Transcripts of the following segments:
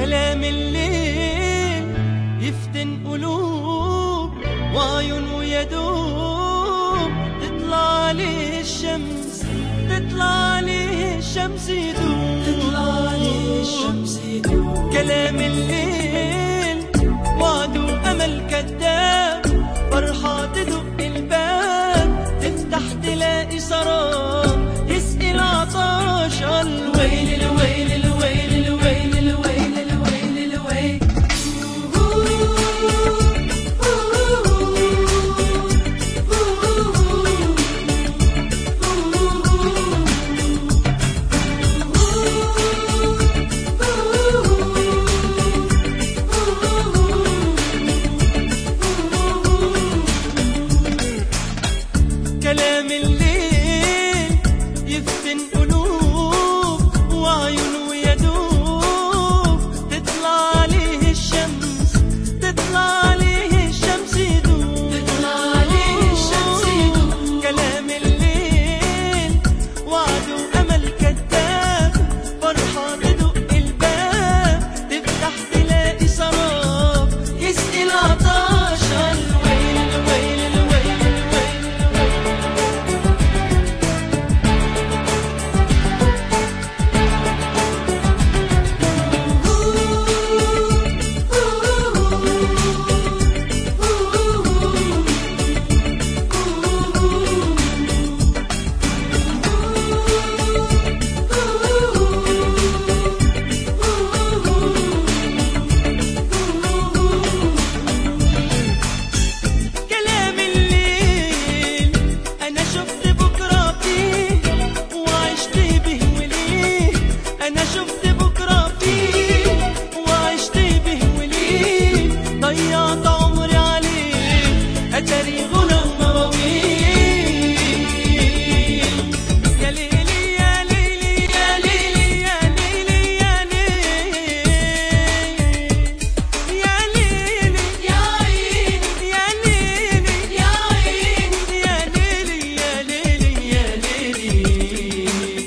كلام الليل يفتن قلوب وعيون ويدوب تطلع عليه الشمس، تطلع عليه الشمس يدوب، تطلع عليه الشمس يدوب. كلام الليل وعد وأمل كذاب، فرحة تدق الباب تفتح تلاقي سراب يسقي العطاش. الويل الويل الويل الويل الويل الويل الويل. كلام الليل يفتن قلوب وعيون ويدوب تطلع عليه الشمس، تطلع عليه الشمس يدوب، تطلع عليه الشمس يدوب. كلام الليل وعد وأمل كذاب، فرحة تدق الباب تفتح تلاقي سراب يسقي العطاش. الويل الويل الويل الويل. كلام الليل أنا شفت بكرة فيه وعشت به وليه، أنا شفت بكرة فيه وعشت به وليه. ضيعت عمري عليه أتاري غلام مواويل. يا ليلي يا ليلي يا ليلي يا ليلي يا ليلي يا ليلي يا عيني يا ليلي يا عيني يا ليلي يا ليلي يا ليلي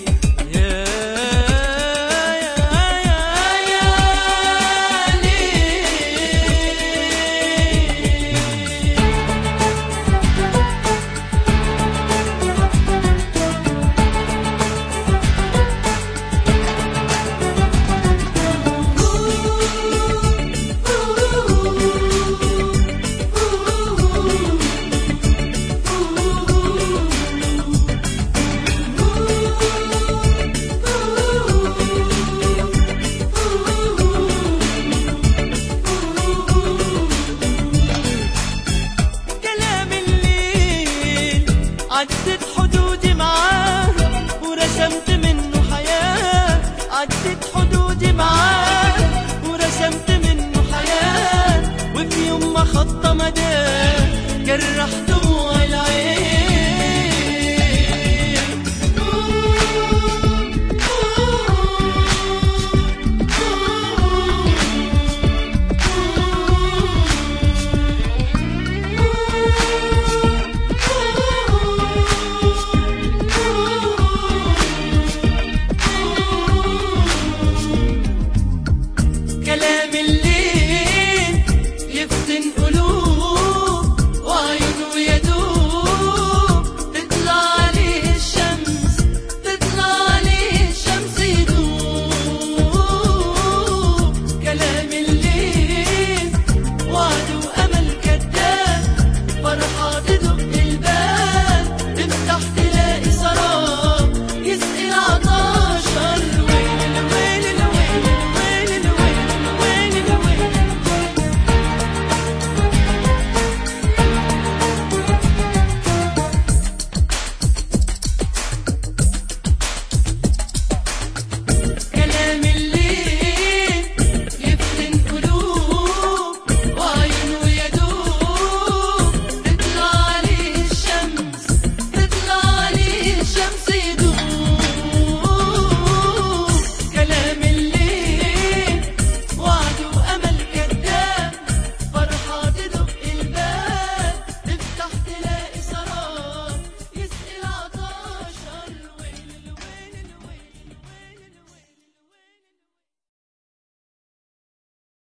كلام الليل عدت حدودي معاه ورسمت منه حياة، عدت حدودي معاه ورسمت منه حياة. وفي يوم ما خط مداه جرحته